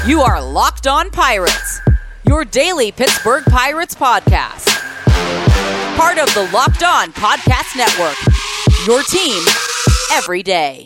You are Locked On Pirates, your daily Pittsburgh Pirates podcast. Part of the Locked On Podcast Network, your team every day.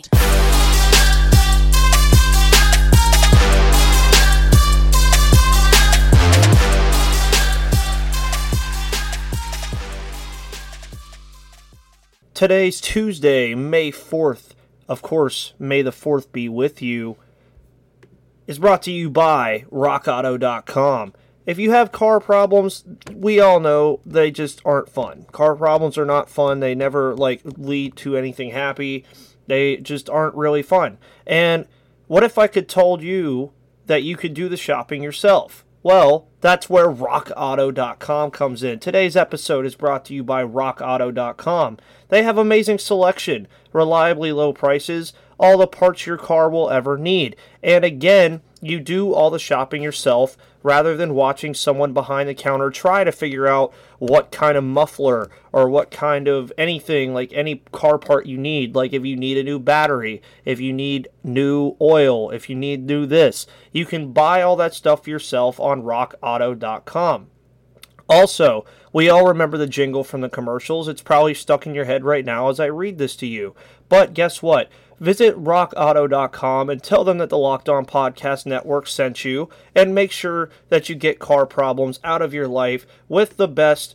Today's Tuesday, May 4th. Of course, may the 4th be with you. Is brought to you by RockAuto.com. If you have car problems, we all know they just aren't fun. Car problems are not fun. They never lead to anything happy. They just aren't really fun. And what if I could told you that you could do the shopping yourself? Well, that's where RockAuto.com comes in. Today's episode is brought to you by RockAuto.com. They have amazing selection, reliably low prices, all the parts your car will ever need. And again, you do all the shopping yourself rather than watching someone behind the counter try to figure out what kind of muffler or what kind of anything, like any car part you need. Like if you need a new battery, if you need new oil, if you need new this, you can buy all that stuff yourself on RockAuto.com. Also, we all remember the jingle from the commercials. It's probably stuck in your head right now as I read this to you. But guess what? Visit RockAuto.com and tell them that the Locked On Podcast Network sent you, and make sure that you get car problems out of your life with the best,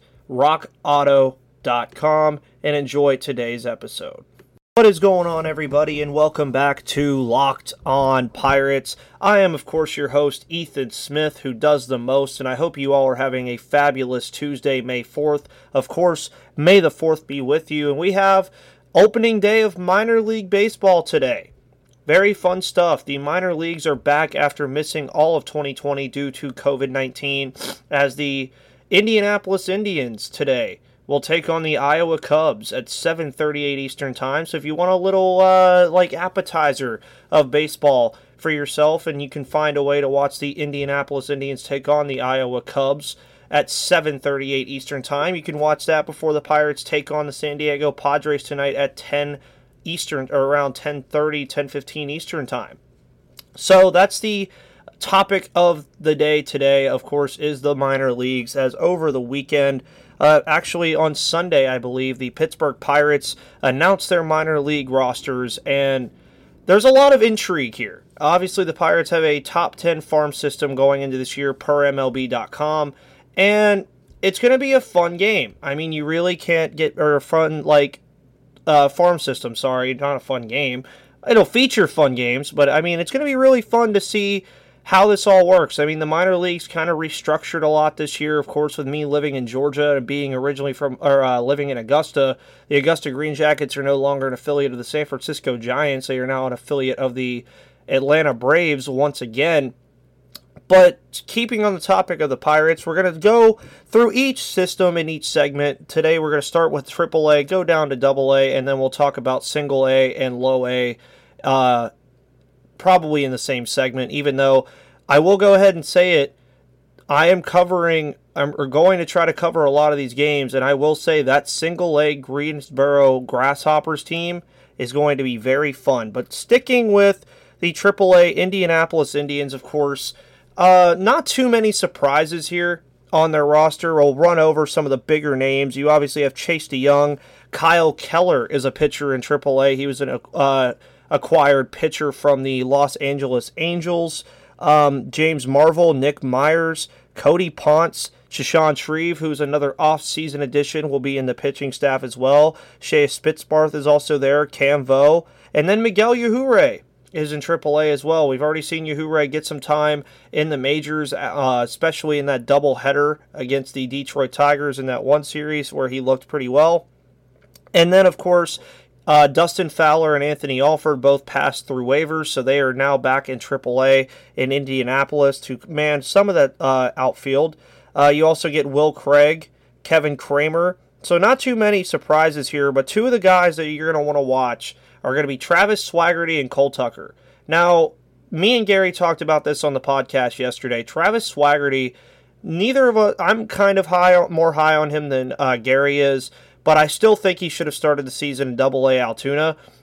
RockAuto.com, and enjoy today's episode. What is going on, everybody, and welcome back to Locked On Pirates. I am, of course, your host, Ethan Smith, who does the most, and I hope you all are having a fabulous Tuesday, May 4th. Of course, may the 4th be with you, and we have opening day of minor league baseball today. Very fun stuff. The minor leagues are back after missing all of 2020 due to COVID-19, as the Indianapolis Indians today will take on the Iowa Cubs at 7:38 Eastern Time. So if you want a little appetizer of baseball for yourself, and you can find a way to watch the Indianapolis Indians take on the Iowa Cubs at 7:38 Eastern Time. You can watch that before the Pirates take on the San Diego Padres tonight at 10 Eastern, or around 10:30, 10:15 Eastern Time. So that's the topic of the day today, of course, is the minor leagues, as over the weekend, actually on Sunday, I believe, the Pittsburgh Pirates announced their minor league rosters, and there's a lot of intrigue here. Obviously, the Pirates have a top 10 farm system going into this year per MLB.com, and it's going to be a fun game. I mean, you really can't get a fun, farm system, sorry, not a fun game. It'll feature fun games, but I mean, it's going to be really fun to see how this all works. I mean, the minor leagues kind of restructured a lot this year, of course, with me living in Georgia and being originally living in Augusta. The Augusta Green Jackets are no longer an affiliate of the San Francisco Giants. They are now an affiliate of the Atlanta Braves once again. But keeping on the topic of the Pirates, we're going to go through each system in each segment. Today we're going to start with AAA, go down to AA, and then we'll talk about single A and low A, probably in the same segment, even though I will go ahead and say it, I'm going to try to cover a lot of these games, and I will say that single A Greensboro Grasshoppers team is going to be very fun. But sticking with the AAA Indianapolis Indians, of course, not too many surprises here on their roster. We'll run over some of the bigger names. You obviously have Chase DeYoung. Kyle Keller is a pitcher in AAA. He was an acquired pitcher from the Los Angeles Angels. James Marvel, Nick Myers, Cody Ponce, Shashawn Shreve, who's another off-season addition, will be in the pitching staff as well. Shea Spitzbarth is also there. Cam Vo. And then Miguel Yajure is in AAA as well. We've already seen Yajure get some time in the majors, especially in that doubleheader against the Detroit Tigers in that one series where he looked pretty well. And then, of course, Dustin Fowler and Anthony Alford both passed through waivers, so they are now back in AAA in Indianapolis to man some of that outfield. You also get Will Craig, Kevin Kramer. So not too many surprises here, but two of the guys that you're going to want to watch are going to be Travis Swaggerty and Cole Tucker. Now, me and Gary talked about this on the podcast yesterday. Travis Swaggerty, neither of us, I'm kind of more high on him than Gary is, but I still think he should have started the season in Double-A Altoona.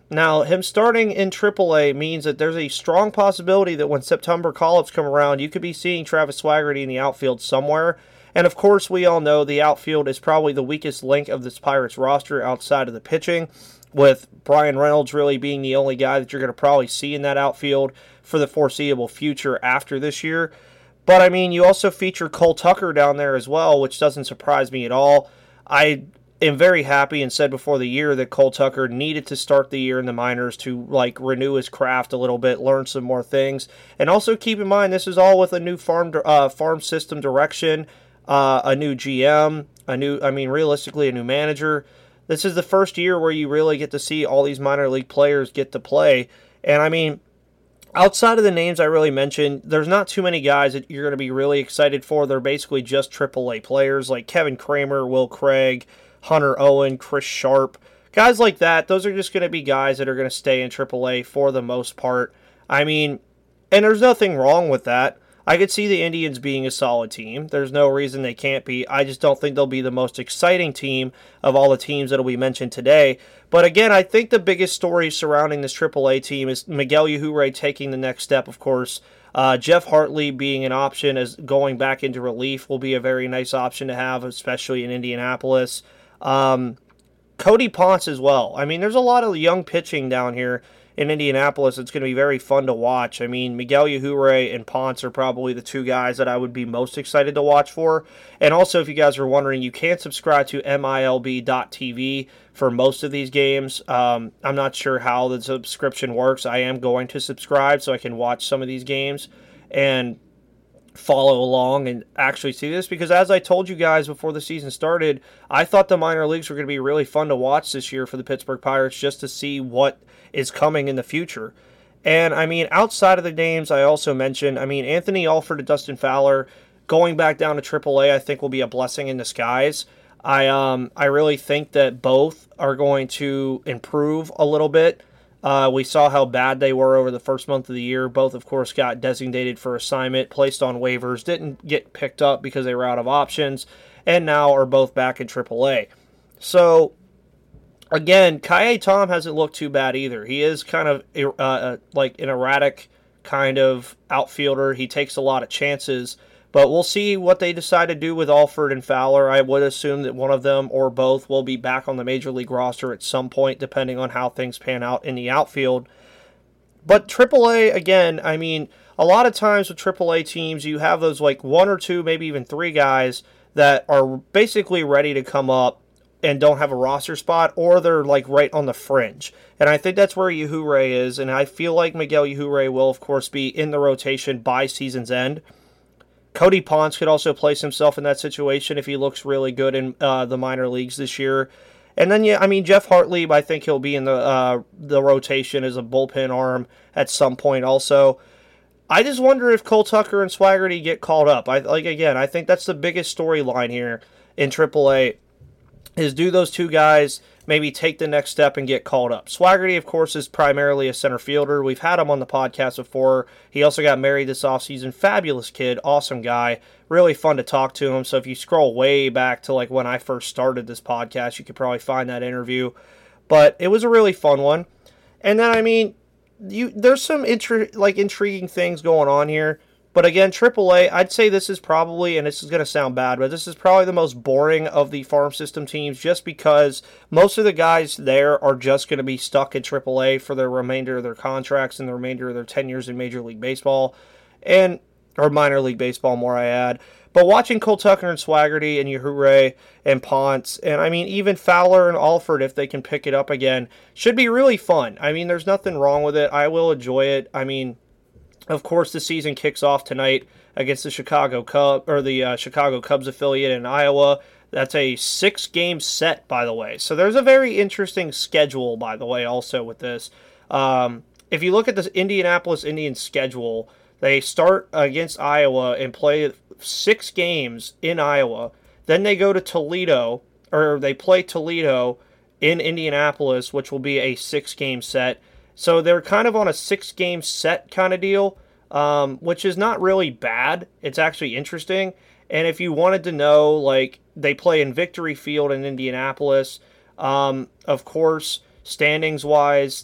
Now, him starting in AAA means that there's a strong possibility that when September call-ups come around, you could be seeing Travis Swaggerty in the outfield somewhere. And of course, we all know the outfield is probably the weakest link of this Pirates roster outside of the pitching, with Brian Reynolds really being the only guy that you're going to probably see in that outfield for the foreseeable future after this year. But, I mean, you also feature Cole Tucker down there as well, which doesn't surprise me at all. I am very happy and said before the year that Cole Tucker needed to start the year in the minors to renew his craft a little bit, learn some more things, and also keep in mind this is all with a new farm system direction, a new GM, realistically a new manager. This is the first year where you really get to see all these minor league players get to play, and I mean, outside of the names I really mentioned, there's not too many guys that you're going to be really excited for. They're basically just AAA players like Kevin Kramer, Will Craig, Hunter Owen, Chris Sharp, guys like that. Those are just going to be guys that are going to stay in AAA for the most part. I mean, and there's nothing wrong with that. I could see the Indians being a solid team. There's no reason they can't be. I just don't think they'll be the most exciting team of all the teams that will be mentioned today. But again, I think the biggest story surrounding this AAA team is Miguel Yajure taking the next step, of course. Jeff Hartley being an option as going back into relief will be a very nice option to have, especially in Indianapolis. Cody Ponce as well. I mean, there's a lot of young pitching down here in Indianapolis. It's going to be very fun to watch. I mean, Miguel Yajure and Ponce are probably the two guys that I would be most excited to watch for. And also, if you guys are wondering, you can subscribe to MILB.TV for most of these games. I'm not sure how the subscription works. I am going to subscribe so I can watch some of these games and follow along and actually see this, because as I told you guys before the season started, I thought the minor leagues were going to be really fun to watch this year for the Pittsburgh Pirates, just to see what is coming in the future. And I mean, outside of the names I also mentioned, I mean, Anthony Alford and Dustin Fowler going back down to AAA I think will be a blessing in disguise. I really think that both are going to improve a little bit. We saw how bad they were over the first month of the year. Both, of course, got designated for assignment, placed on waivers, didn't get picked up because they were out of options, and now are both back in AAA. So, again, Ka'ai Tom hasn't looked too bad either. He is kind of like an erratic kind of outfielder. He takes a lot of chances. But we'll see what they decide to do with Alford and Fowler. I would assume that one of them or both will be back on the Major League roster at some point, depending on how things pan out in the outfield. But AAA, again, I mean, a lot of times with AAA teams, you have those like one or two, maybe even three guys that are basically ready to come up and don't have a roster spot, or they're like right on the fringe. And I think that's where Yajure is, and I feel like Miguel Yajure will, of course, be in the rotation by season's end. Cody Ponce could also place himself in that situation if he looks really good in the minor leagues this year. And then, Jeff Hartley, I think he'll be in the rotation as a bullpen arm at some point also. I just wonder if Cole Tucker and Swaggerty get called up. I think that's the biggest storyline here in AAA, is do those two guys maybe take the next step and get called up. Swaggerty, of course, is primarily a center fielder. We've had him on the podcast before. He also got married this offseason. Fabulous kid, awesome guy, really fun to talk to him. So if you scroll way back to like when I first started this podcast, you could probably find that interview. But it was a really fun one. And then, there's some intriguing things going on here. But again, AAA, I'd say this is probably, and this is going to sound bad, but this is probably the most boring of the farm system teams, just because most of the guys there are just going to be stuck in AAA for the remainder of their contracts and the remainder of their tenures in Major League Baseball, or minor league baseball, more I add. But watching Cole Tucker and Swaggerty and Yajure and Ponce, and even Fowler and Alford, if they can pick it up again, should be really fun. There's nothing wrong with it. I will enjoy it. Of course, the season kicks off tonight against the Chicago Cubs affiliate in Iowa. That's a 6-game set, by the way. So there's a very interesting schedule, by the way, also with this. If you look at the Indianapolis Indians schedule, they start against Iowa and play 6 games in Iowa. Then they go to Toledo, or they play Toledo in Indianapolis, which will be a 6-game set. So they're kind of on a 6-game set kind of deal, which is not really bad. It's actually interesting. And if you wanted to know, they play in Victory Field in Indianapolis. Of course, standings-wise.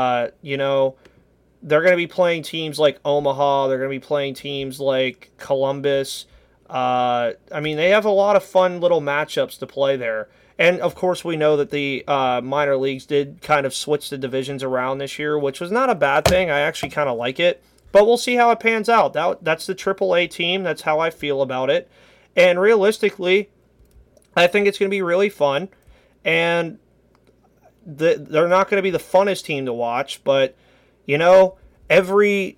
They're going to be playing teams like Omaha. They're going to be playing teams like Columbus. They have a lot of fun little matchups to play there. And, of course, we know that the minor leagues did kind of switch the divisions around this year, which was not a bad thing. I actually kind of like it. But we'll see how it pans out. That's the AAA team. That's how I feel about it. And realistically, I think it's going to be really fun. And they're not going to be the funnest team to watch, but everything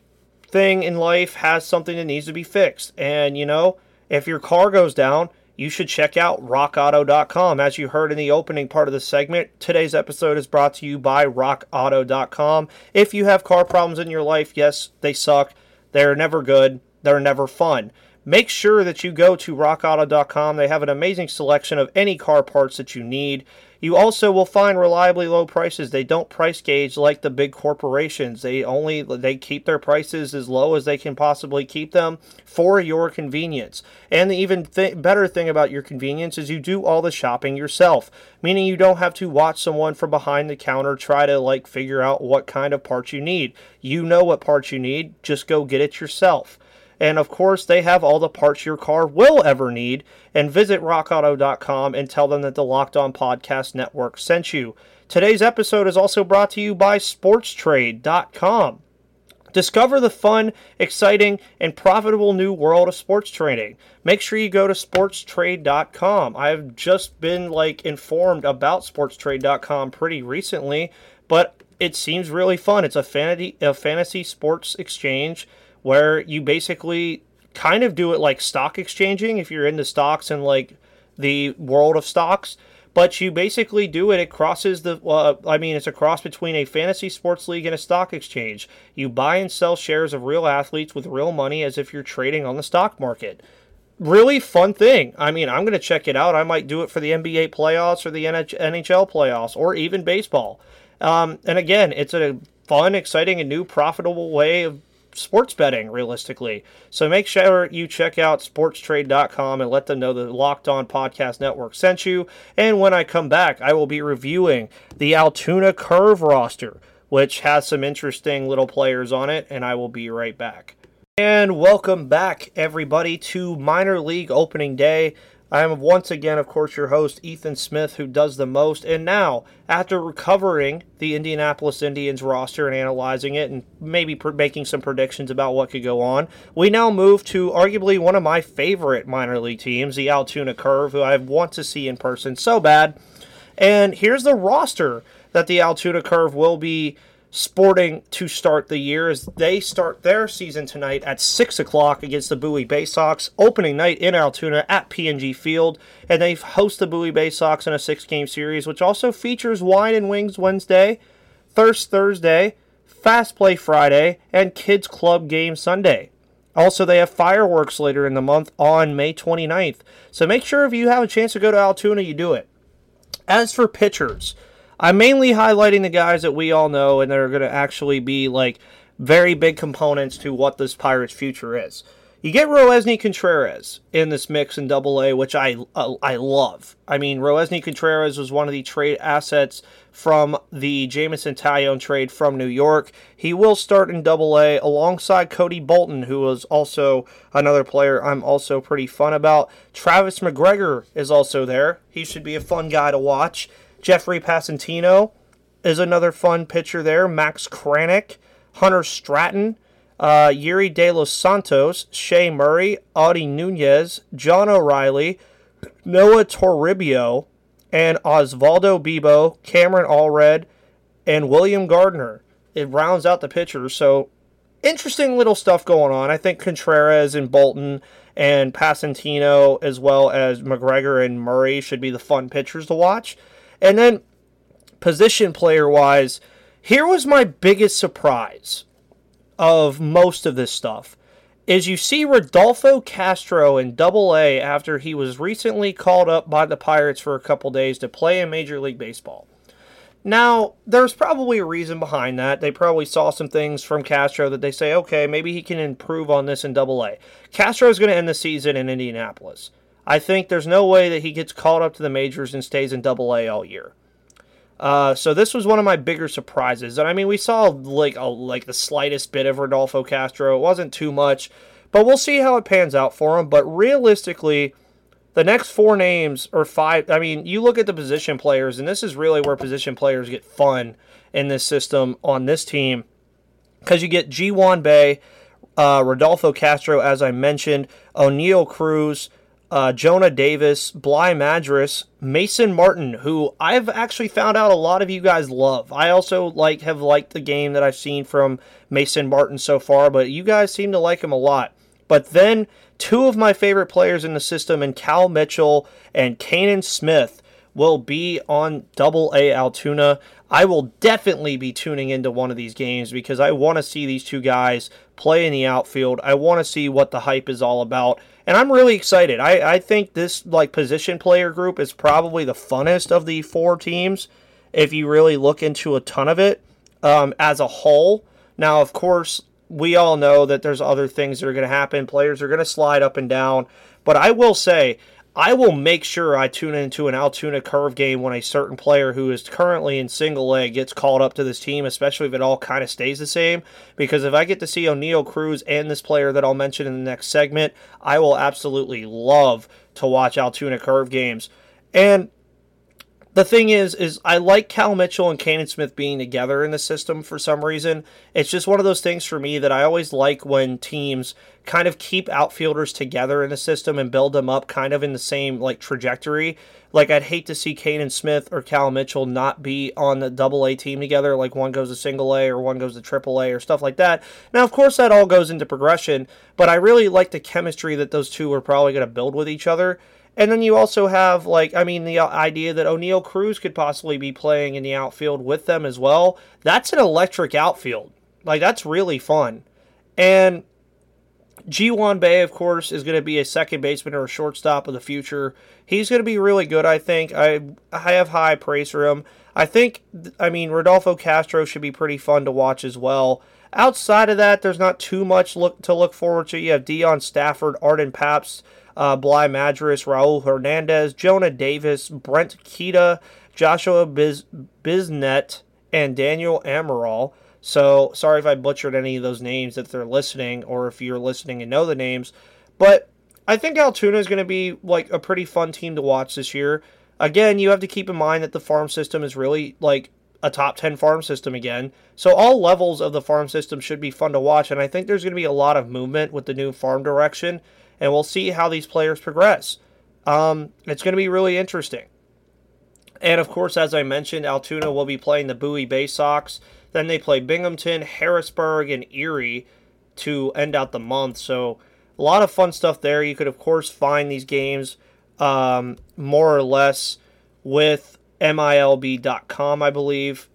in life has something that needs to be fixed. And, if your car goes down, you should check out rockauto.com. As you heard in the opening part of the segment, today's episode is brought to you by rockauto.com. If you have car problems in your life, yes, they suck. They're never good. They're never fun. Make sure that you go to rockauto.com. They have an amazing selection of any car parts that you need. You also will find reliably low prices. They don't price gauge like the big corporations. They keep their prices as low as they can possibly keep them for your convenience. And the even better thing about your convenience is you do all the shopping yourself, meaning you don't have to watch someone from behind the counter try to figure out what kind of parts you need. You know what parts you need. Just go get it yourself. And, of course, they have all the parts your car will ever need. And visit rockauto.com and tell them that the Locked On Podcast Network sent you. Today's episode is also brought to you by SportsTrade.com. Discover the fun, exciting, and profitable new world of sports trading. Make sure you go to SportsTrade.com. I've just been, informed about SportsTrade.com pretty recently, but it seems really fun. It's a fantasy sports exchange where you basically kind of do it like stock exchanging if you're into stocks and the world of stocks. But you basically do it. It crosses it's a cross between a fantasy sports league and a stock exchange. You buy and sell shares of real athletes with real money as if you're trading on the stock market. Really fun thing. I'm going to check it out. I might do it for the NBA playoffs or the NHL playoffs or even baseball. And again, it's a fun, exciting, and new profitable way of sports betting, realistically. So make sure you check out sportstrade.com and let them know the Locked On Podcast Network sent you. And when I come back, I will be reviewing the Altoona Curve roster, which has some interesting little players on it, and I will be right back. And welcome back, everybody, to Minor League Opening Day. I am once again, of course, your host, Ethan Smith, who does the most. And now, after recovering the Indianapolis Indians roster and analyzing it and maybe making some predictions about what could go on, we now move to arguably one of my favorite minor league teams, the Altoona Curve, who I want to see in person so bad. And here's the roster that the Altoona Curve will be sporting to start the year as they start their season tonight at 6 o'clock against the Bowie Bay Sox, opening night in Altoona at P&G Field, and they host the Bowie Bay Sox in a 6-game series, which also features Wine and Wings Wednesday, Thirst Thursday, Fast Play Friday, and Kids Club Game Sunday. Also, they have fireworks later in the month on May 29th, so make sure if you have a chance to go to Altoona, you do it. As for pitchers, I'm mainly highlighting the guys that we all know and they're going to actually be very big components to what this Pirates' future is. You get Roansy Contreras in this mix in AA, which I love. Roansy Contreras was one of the trade assets from the Jameson Taillon trade from New York. He will start in AA alongside Cody Bolton, who was also another player I'm also pretty fun about. Travis McGregor is also there. He should be a fun guy to watch. Jeffrey Passantino is another fun pitcher there. Max Kranick, Hunter Stratton, Yuri De Los Santos, Shea Murray, Audie Nunez, John O'Reilly, Noah Toribio, and Osvaldo Bibo, Cameron Allred, and William Gardner. It rounds out the pitchers, so interesting little stuff going on. I think Contreras and Bolton and Passantino, as well as McGregor and Murray, should be the fun pitchers to watch. And then, position player-wise, here was my biggest surprise of most of this stuff, is you see Rodolfo Castro in AA after he was recently called up by the Pirates for a couple days to play in Major League Baseball. Now, there's probably a reason behind that. They probably saw some things from Castro that they say, okay, maybe he can improve on this in AA. Castro is going to end the season in Indianapolis. I think there's no way that he gets called up to the majors and stays in AA all year. So this was one of my bigger surprises. And I mean, we saw like the slightest bit of Rodolfo Castro. It wasn't too much, but we'll see how it pans out for him. But realistically, the next 4 names or 5, I mean, you look at the position players, and this is really where position players get fun in this system on this team, because you get Ji-hwan Bae, Rodolfo Castro, as I mentioned, Oneil Cruz, Jonah Davis, Bly Madras, Mason Martin, who I've actually found out a lot of you guys love. I also have liked the game that I've seen from Mason Martin so far, but you guys seem to like him a lot. But then 2 of my favorite players in the system, and Cal Mitchell and Kanan Smith, will be on AA Altoona. I will definitely be tuning into one of these games because I want to see these 2 guys play in the outfield. I want to see what the hype is all about. And I'm really excited. I think this position player group is probably the funnest of the 4 teams if you really look into a ton of it as a whole. Now, of course, we all know that there's other things that are going to happen. Players are going to slide up and down. But I will say, I will make sure I tune into an Altoona Curve game when a certain player who is currently in single A gets called up to this team, especially if it all kind of stays the same. Because if I get to see Oneil Cruz and this player that I'll mention in the next segment, I will absolutely love to watch Altoona Curve games. And the thing is I like Cal Mitchell and Kanan Smith being together in the system for some reason. It's just one of those things for me that I always like when teams kind of keep outfielders together in the system and build them up kind of in the same trajectory. I'd hate to see Kanan Smith or Cal Mitchell not be on the AA team together, one goes to single A or one goes to AAA or stuff like that. Now, of course, that all goes into progression, but I really like the chemistry that those 2 are probably going to build with each other. And then you also have, the idea that Oneil Cruz could possibly be playing in the outfield with them as well. That's an electric outfield. That's really fun. And Ji-hwan Bae, of course, is going to be a second baseman or a shortstop of the future. He's going to be really good, I think. I have high praise for him. Rodolfo Castro should be pretty fun to watch as well. Outside of that, there's not too much to look forward to. You have Deion Stafford, Arden Paps, Bly Madras, Raul Hernandez, Jonah Davis, Brent Keita, Joshua Bisnet, and Daniel Amaral. So, sorry if I butchered any of those names if they're listening, or if you're listening and know the names. But I think Altoona is going to be a pretty fun team to watch this year. Again, you have to keep in mind that the farm system is really a top 10 farm system again. So all levels of the farm system should be fun to watch, and I think there's going to be a lot of movement with the new farm direction, and we'll see how these players progress. It's going to be really interesting. And of course, as I mentioned, Altoona will be playing the Bowie Bay Sox. Then they play Binghamton, Harrisburg, and Erie to end out the month. So a lot of fun stuff there. You could, of course, find these games more or less with MILB.com, I believe.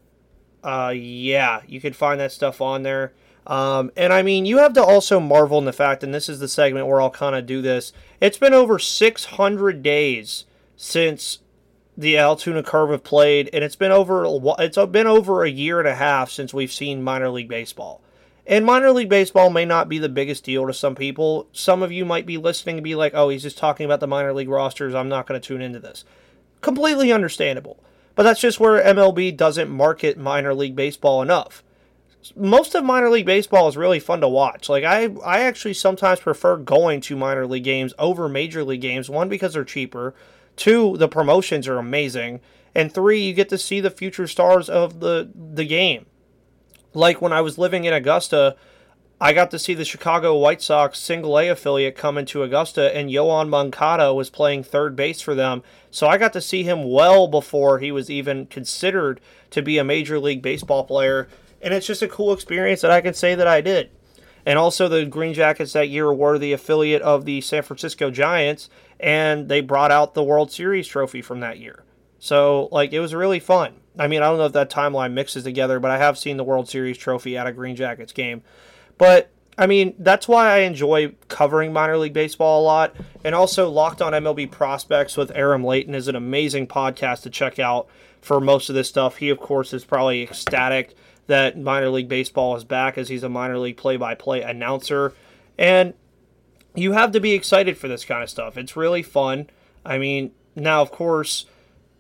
You could find that stuff on there. You have to also marvel in the fact, and this is the segment where I'll kind of do this, it's been over 600 days since the Altoona Curve have played, and it's been over a year and a half since we've seen minor league baseball. And minor league baseball may not be the biggest deal to some people. Some of you might be listening and be like, oh, he's just talking about the minor league rosters, I'm not going to tune into this. Completely understandable. But that's just where MLB doesn't market minor league baseball enough. Most of minor league baseball is really fun to watch. I actually sometimes prefer going to minor league games over major league games. 1, because they're cheaper. 2, the promotions are amazing. And 3, you get to see the future stars of the game. When I was living in Augusta, I got to see the Chicago White Sox single A affiliate come into Augusta, and Yoan Moncada was playing third base for them. So I got to see him well before he was even considered to be a Major League Baseball player. And it's just a cool experience that I can say that I did. And also the Green Jackets that year were the affiliate of the San Francisco Giants, and they brought out the World Series trophy from that year. So, it was really fun. I don't know if that timeline mixes together, but I have seen the World Series trophy at a Green Jackets game. But, that's why I enjoy covering minor league baseball a lot. And also, Locked On MLB Prospects with Aram Layton is an amazing podcast to check out for most of this stuff. He, of course, is probably ecstatic that minor league baseball is back, as he's a minor league play-by-play announcer. And you have to be excited for this kind of stuff. It's really fun. Now, of course,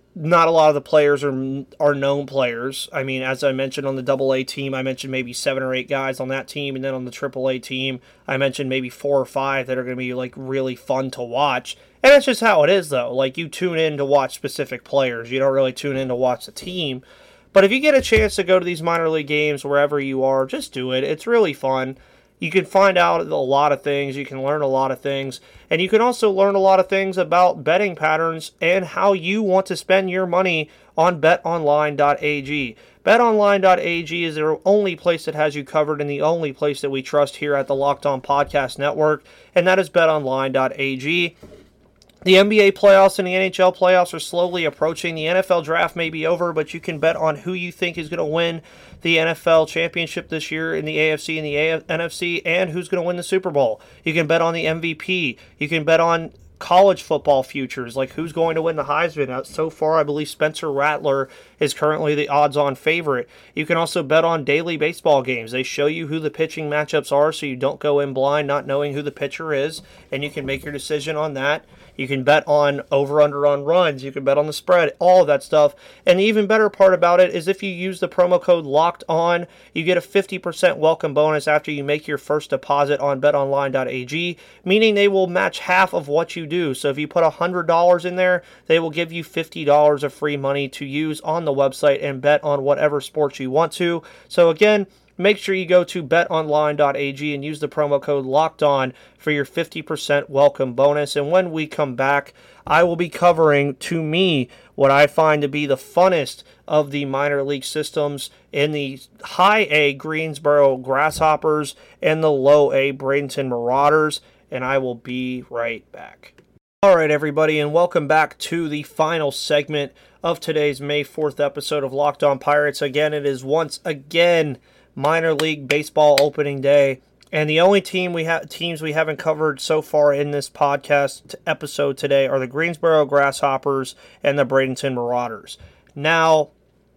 not a lot of the players are known players. I mean, as I mentioned on the AA team, I mentioned maybe 7 or 8 guys on that team, and then on the AAA team, I mentioned maybe 4 or 5 that are going to be like really fun to watch. And that's just how it is, though. Like, you tune in to watch specific players. You don't really tune in to watch the team. But if you get a chance to go to these minor league games wherever you are, just do it. It's really fun. You can find out a lot of things. You can learn a lot of things. And you can also learn a lot of things about betting patterns and how you want to spend your money on betonline.ag. BetOnline.ag is the only place that has you covered and the only place that we trust here at the Locked On Podcast Network, and that is betonline.ag. The NBA playoffs and the NHL playoffs are slowly approaching. The NFL draft may be over, but you can bet on who you think is going to win the NFL championship this year in the AFC and the NFC, and who's going to win the Super Bowl. You can bet on the MVP. You can bet on college football futures, like who's going to win the Heisman. So far, I believe Spencer Rattler is currently the odds-on favorite. You can also bet on daily baseball games. They show you who the pitching matchups are, so you don't go in blind not knowing who the pitcher is, and you can make your decision on that. You can bet on over-under on runs. You can bet on the spread, all of that stuff. And the even better part about it is if you use the promo code LOCKEDON, you get a 50% welcome bonus after you make your first deposit on betonline.ag, meaning they will match half of what you do. So if you put $100 in there, they will give you $50 of free money to use on the website and bet on whatever sports you want to. So again, make sure you go to betonline.ag and use the promo code LOCKEDON for your 50% welcome bonus. And when we come back, I will be covering, to me, what I find to be the funnest of the minor league systems in the high A Greensboro Grasshoppers and the low A Bradenton Marauders. And I will be right back. All right, everybody, and welcome back to the final segment of today's May 4th episode of Locked On Pirates. Again, it is once again minor league baseball opening day, and the only teams we haven't covered so far in this podcast episode today are the Greensboro Grasshoppers and the Bradenton Marauders. Now,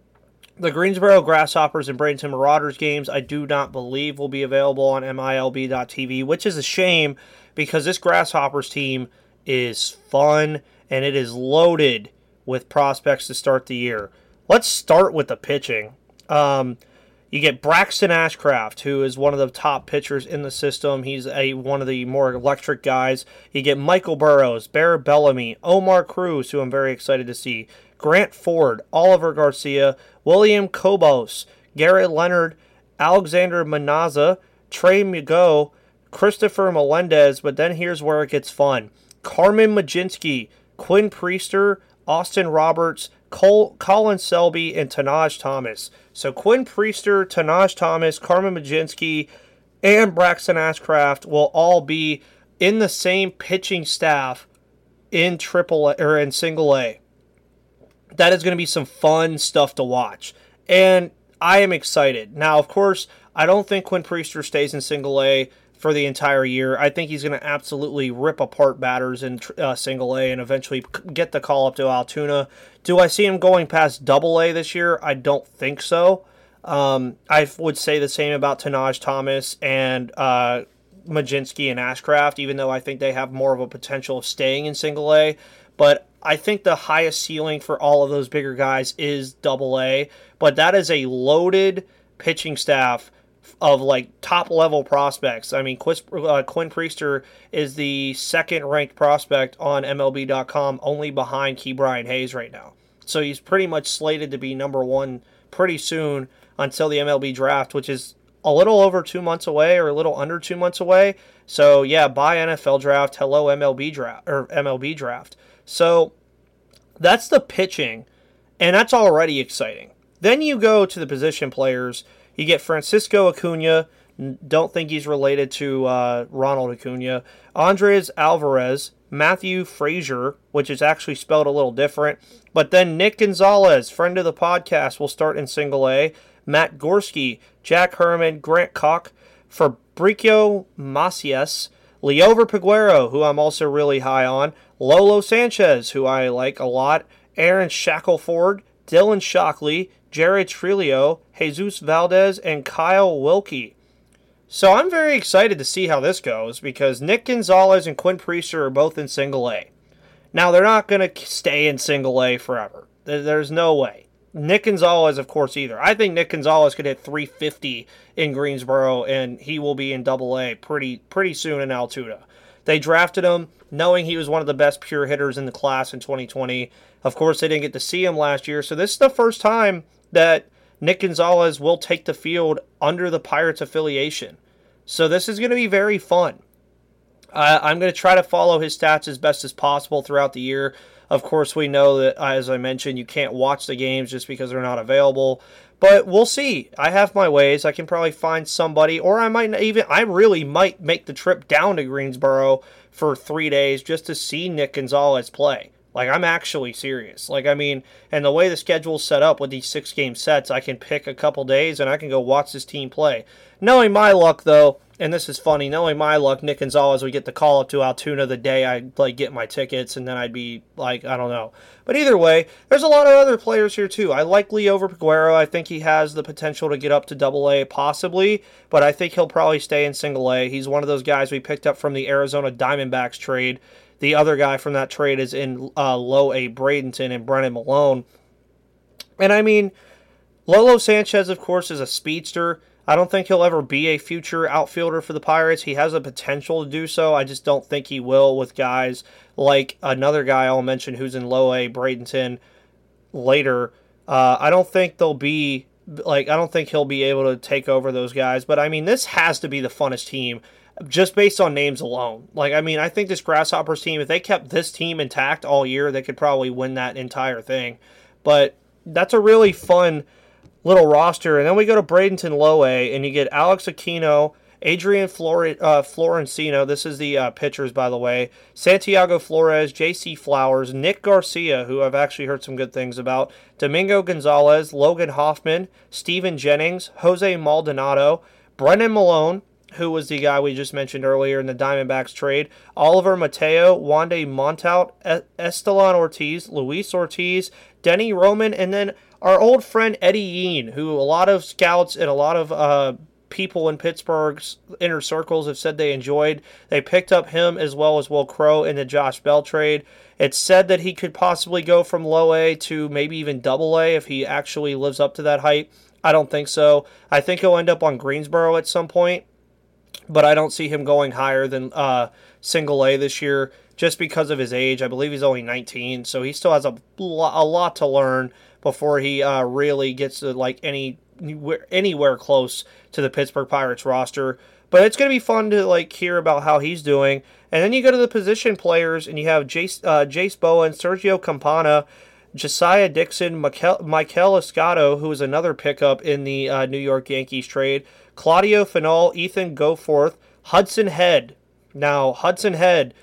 the Greensboro Grasshoppers and Bradenton Marauders games I do not believe will be available on MILB.TV, which is a shame because this Grasshoppers team is fun and it is loaded with prospects to start the year. Let's start with the pitching. You get Braxton Ashcraft, who is one of the top pitchers in the system. He's one of the more electric guys. You get Michael Burrows, Bear Bellamy, Omar Cruz, who I'm very excited to see, Grant Ford, Oliver Garcia, William Cobos, Garrett Leonard, Alexander Manaza, Trey Migo, Christopher Melendez, but then here's where it gets fun. Carmen Mlodzinski, Quinn Priester, Austin Roberts, Colin Selby, and Tanaj Thomas. So Quinn Priester, Tanaj Thomas, Carmen Mlodzinski, and Braxton Ashcraft will all be in the same pitching staff in AAA or in Single A. That is going to be some fun stuff to watch, and I am excited. Now, of course, I don't think Quinn Priester stays in Single A for the entire year. I think he's going to absolutely rip apart batters in Single A and eventually get the call up to Altoona. Do I see him going past Double A this year? I don't think so. I would say the same about Tanaj Thomas and Mlodzinski and Ashcraft, even though I think they have more of a potential of staying in Single A. But I think the highest ceiling for all of those bigger guys is Double A. But that is a loaded pitching staff of like top level prospects. I mean, Quinn Priester is the second ranked prospect on MLB.com, only behind Ke'Bryan Hayes right now. So he's pretty much slated to be number one pretty soon until the MLB draft, which is a little over 2 months away or a little under 2 months away. So yeah, bye NFL draft, hello MLB draft. So that's the pitching, and that's already exciting. Then you go to the position players. You get Francisco Acuna. Don't think he's related to Ronald Acuna. Andres Alvarez, Matthew Frazier, which is actually spelled a little different. But then Nick Gonzalez, friend of the podcast, will start in Single A. Matt Gorski, Jack Herman, Grant Koch, Fabricio Macias, Leover Peguero, who I'm also really high on, Lolo Sanchez, who I like a lot, Aaron Shackelford, Dylan Shockley, Jared Trillo, Jesus Valdez, and Kyle Wilkie. So I'm very excited to see how this goes because Nick Gonzalez and Quinn Priester are both in Single A. Now, they're not going to stay in Single A forever. There's no way. Nick Gonzalez, of course, either. I think Nick Gonzalez could hit 350 in Greensboro, and he will be in Double-A pretty soon in Altoona. They drafted him knowing he was one of the best pure hitters in the class in 2020. Of course, they didn't get to see him last year, so this is the first time that Nick Gonzalez will take the field under the Pirates affiliation. So this is going to be very fun. I'm going to try to follow his stats as best as possible throughout the year. Of course, we know that, as I mentioned, you can't watch the games just because they're not available. But we'll see. I have my ways. I can probably find somebody, or I really might make the trip down to Greensboro for 3 days just to see Nick Gonzalez play. Like, I'm actually serious. And the way the schedule's set up with these 6-game sets, I can pick a couple days and I can go watch this team play. Knowing my luck, though, and this is funny, knowing my luck, Nick Gonzalez would get the call up to Altoona the day I get my tickets, and then I'd be I don't know. But either way, there's a lot of other players here too. I like Leo Peguero. I think he has the potential to get up to Double-A possibly, but I think he'll probably stay in Single-A. He's one of those guys we picked up from the Arizona Diamondbacks trade. The other guy from that trade is in Low-A Bradenton and Brennan Malone. And Lolo Sanchez, of course, is a speedster. I don't think he'll ever be a future outfielder for the Pirates. He has the potential to do so. I just don't think he will with guys like another guy I'll mention who's in Low-A Bradenton later. I don't think he'll be able to take over those guys. But, this has to be the funnest team just based on names alone. I think this Grasshoppers team, if they kept this team intact all year, they could probably win that entire thing. But that's a really fun little roster. And then we go to Bradenton Low-A, and you get Alex Aquino, Adrian Florencino, this is the pitchers, by the way, Santiago Flores, J.C. Flowers, Nick Garcia, who I've actually heard some good things about, Domingo Gonzalez, Logan Hoffman, Steven Jennings, Jose Maldonado, Brennan Malone, who was the guy we just mentioned earlier in the Diamondbacks trade, Oliver Mateo, Wandy Montout, Estelan Ortiz, Luis Ortiz, Denny Roman, and then our old friend Eddie Yean, who a lot of scouts and a lot of people in Pittsburgh's inner circles have said they enjoyed. They picked up him as well as Will Crow in the Josh Bell trade. It's said that he could possibly go from Low-A to maybe even Double-A if he actually lives up to that height. I don't think so. I think he'll end up on Greensboro at some point, but I don't see him going higher than Single-A this year just because of his age. I believe he's only 19, so he still has a lot to learn before he really gets to anywhere close to the Pittsburgh Pirates roster. But it's going to be fun to hear about how he's doing. And then you go to the position players, and you have Jace Bowen, Sergio Campana, Josiah Dixon, Michael Escato, who is another pickup in the New York Yankees trade, Claudio Finol, Ethan Goforth, Hudson Head. Now, Hudson Head,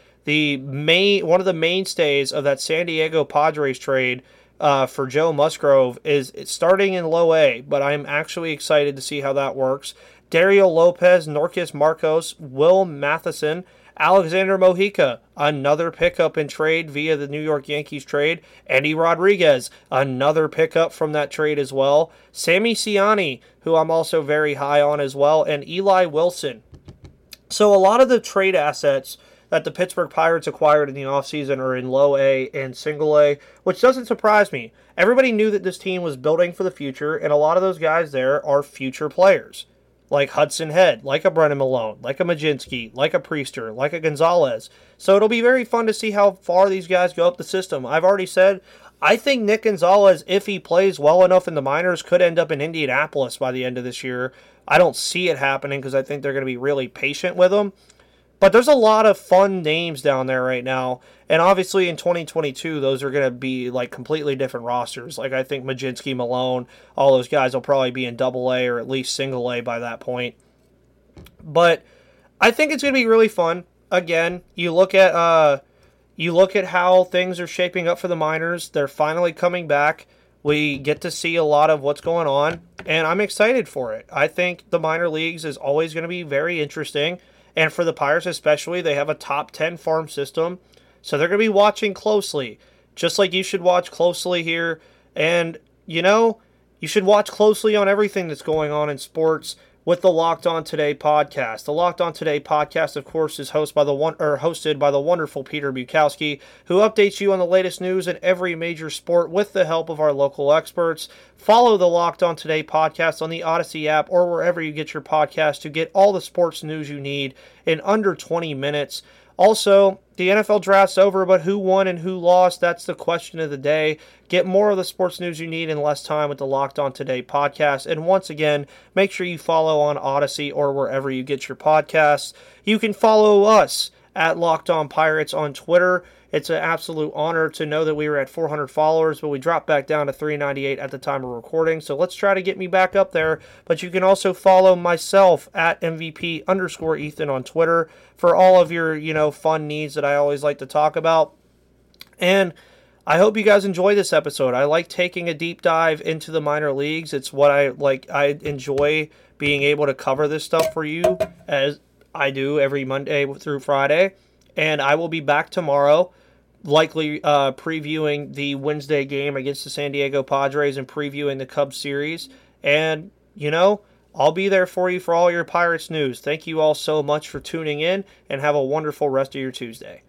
one of the mainstays of that San Diego Padres trade for Joe Musgrove, is starting in Low-A, but I'm actually excited to see how that works. Dario Lopez, Norcas Marcos, Will Matheson, Alexander Mojica, another pickup in trade via the New York Yankees trade. Eddie Rodriguez, another pickup from that trade as well. Sammy Ciani, who I'm also very high on as well, and Eli Wilson. So a lot of the trade assets that the Pittsburgh Pirates acquired in the offseason are in Low-A and Single-A, which doesn't surprise me. Everybody knew that this team was building for the future, and a lot of those guys there are future players. Like Hudson Head, like a Brennan Malone, like a Majinski, like a Priester, like a Gonzalez. So it'll be very fun to see how far these guys go up the system. I've already said, I think Nick Gonzalez, if he plays well enough in the minors, could end up in Indianapolis by the end of this year. I don't see it happening because I think they're going to be really patient with him. But there's a lot of fun names down there right now. And obviously in 2022, those are going to be completely different rosters. I think Majinski, Malone, all those guys will probably be in Double-A or at least Single-A by that point. But I think it's going to be really fun. Again, you look at how things are shaping up for the minors. They're finally coming back. We get to see a lot of what's going on, and I'm excited for it. I think the minor leagues is always going to be very interesting. And for the Pirates especially, they have a top 10 farm system. So they're going to be watching closely. Just like you should watch closely here. And, you should watch closely on everything that's going on in sports. with the Locked On Today podcast. The Locked On Today podcast, of course, is hosted by the wonderful Peter Bukowski, who updates you on the latest news in every major sport with the help of our local experts. Follow the Locked On Today podcast on the Odyssey app or wherever you get your podcast to get all the sports news you need in under 20 minutes. Also, the NFL draft's over, but who won and who lost? That's the question of the day. Get more of the sports news you need in less time with the Locked On Today podcast. And once again, make sure you follow on Odyssey or wherever you get your podcasts. You can follow us at Locked On Pirates on Twitter. It's an absolute honor to know that we were at 400 followers, but we dropped back down to 398 at the time of recording. So let's try to get me back up there. But you can also follow myself at MVP_Ethan on Twitter for all of your, fun needs that I always like to talk about. And I hope you guys enjoy this episode. I like taking a deep dive into the minor leagues. It's what I like. I enjoy being able to cover this stuff for you as I do every Monday through Friday. And I will be back tomorrow, likely previewing the Wednesday game against the San Diego Padres and previewing the Cubs series. And, I'll be there for you for all your Pirates news. Thank you all so much for tuning in, and have a wonderful rest of your Tuesday.